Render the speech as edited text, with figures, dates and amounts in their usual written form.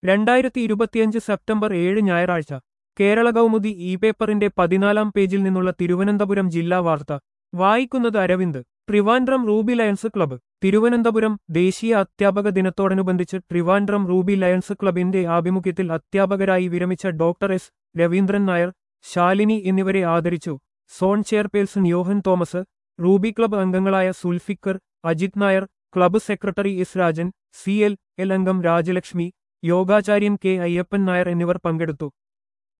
2025 September 7 ഞായറാഴ്ച Kerala Kaumudi E പേപ്പറിന്റെ 14 പേജിൽ നിന്നുള്ള തിരുവനന്തപുരം ജില്ലാ വാർത്ത വായിക്കുന്നത് Aravind. Trivandrum ruby lions club Thiruvananthapuram ദേശീയ അധ്യാപക ദിനത്തോടനുബന്ധിച്ച് ട്രിവാൻഡ്രം റൂബി ലയൺസ് ക്ലബിന്റെ ആഭിമുഖ്യത്തിൽ അധ്യാപകരായി വിരമിച്ച ഡോക്ടർ എസ് രവീന്ദ്രൻ നായർ, ശാലിനി എന്നിവരെ ആദരിച്ചു. Zone chairperson Yohan Thomas, ruby club അംഗങ്ങളായ Zulfikar, Ajith Nair, club secretary S Rajan, C L അംഗം രാജലക്ഷ്മി, യോഗാചാര്യൻ കെ അയ്യപ്പൻ നായർ എന്നിവർ പങ്കെടുത്തു.